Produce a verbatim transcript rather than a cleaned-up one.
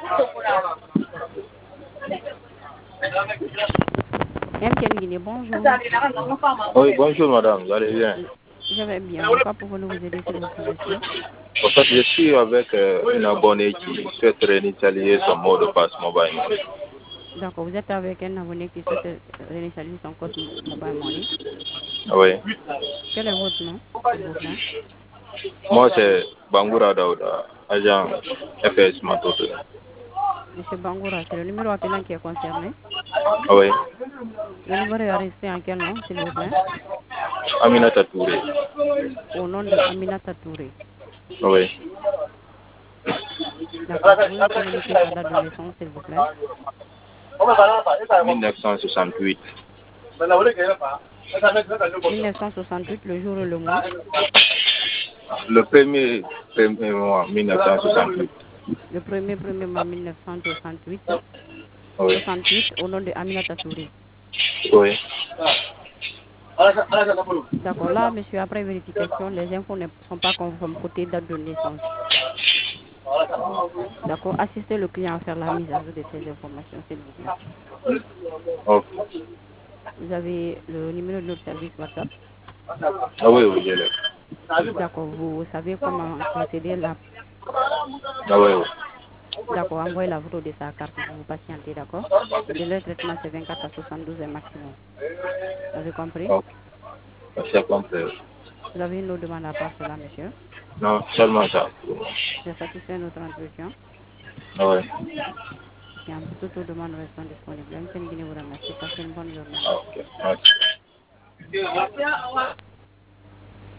M. Guinée, bonjour. Oui, bonjour madame, vous allez bien? Je vais bien. En quoi pouvons-nous vous aider, s'il vous plaît, monsieur? En fait, je suis avec euh, une abonnée qui souhaite réinitialiser son mot de passe mobile money. D'accord, vous êtes avec un abonné qui souhaite euh, réinitialiser son compte mo- Mobile Money. Oui. Quel est votre nom, s'il vous plaît? Moi, c'est Bangoura Daouda, agent F S Matoto. Monsieur Bangoura, c'est le numéro appelant qui est concerné. Oui. Le numéro est enregistré en quel nom, s'il vous plaît? Aminata Touré. Au nom de Aminata Touré. Oui. D'accord, pouvez-vous nous communiquer sa date de naissance, s'il vous plaît? mille neuf cent soixante-huit. mille neuf cent soixante-huit, le jour et le mois. Le premier, premier mois, mille neuf cent soixante-huit. Le premier premier mois mille neuf cent soixante-huit. Oui. soixante-huit, au nom de Aminata Touré. Oui. D'accord, là, monsieur, après vérification, les infos ne sont pas conformes côté date de naissance. D'accord, assistez le client à faire la mise à jour de ces informations, s'il vous plaît. Ok. Vous avez le numéro de notre service WhatsApp. Ah oui, oui, je l'ai. D'accord, vous savez comment procéder là. Ah oui, oui. D'accord, envoyez la photo de sa carte, vous vous patientez, d'accord. Le délai de traitement, c'est vingt-quatre à soixante-douze heures maximum. Vous avez compris? Ok. C'est compris. Vous avez une autre demande à part cela, monsieur? Non, seulement ça. J'ai satisfait notre entretien. Ah oui. Bien, toutes vos demandes restent disponibles. M. Guinée vous remercie. Passez une bonne journée, Ah, monsieur. ok. Merci.